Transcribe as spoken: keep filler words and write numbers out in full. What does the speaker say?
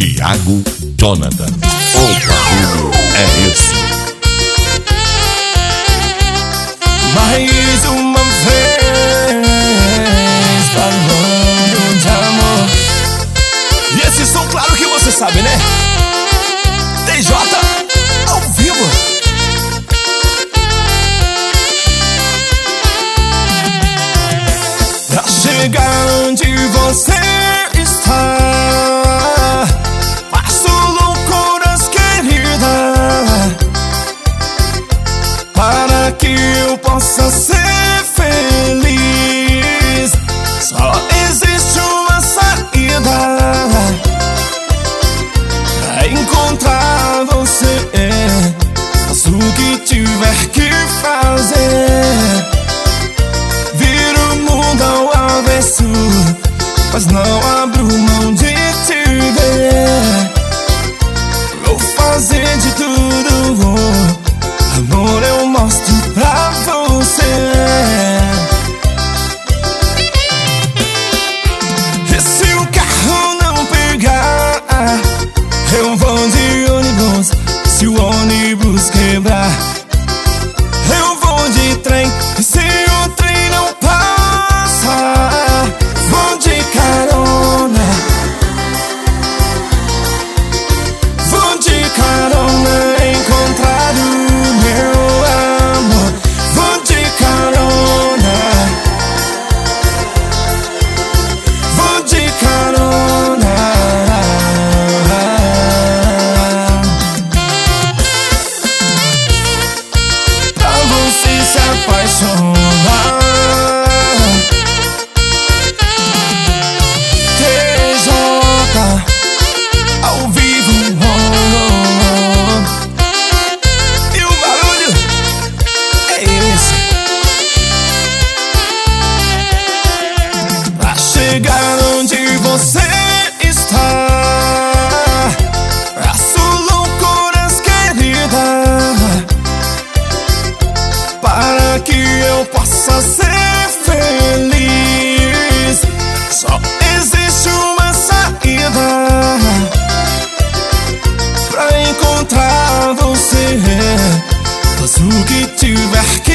Thiago Jonathan. O barulho é esse. Mais uma vez falando de amor. E esse som, claro que você sabe, né? T J ao vivo. Pra chegar onde você está, faço loucuras, querida, para que eu possa ser feliz. Só existe uma saída pra encontrar você. Faço o que tiver que fazer, viro o mundo ao avesso, mas não abro mão de te ver. Vou fazer de tudo, amor, eu mostro pra você. E se o carro não pegar, eu vou de ônibus. Se o ônibus quebrar, eu vou de trem. E se o trem não passa, vou de carona. Vou de carona encontrar o meu amor. Vou de carona. Vou de carona pra você se apaixonar. T J ao vivo, oh, oh, oh. E o barulho é esse. Pra chegar onde você está, faço loucuras, querida, para que eu possa ser feliz. Só existe uma saída pra encontrar você. Faço o que tiver que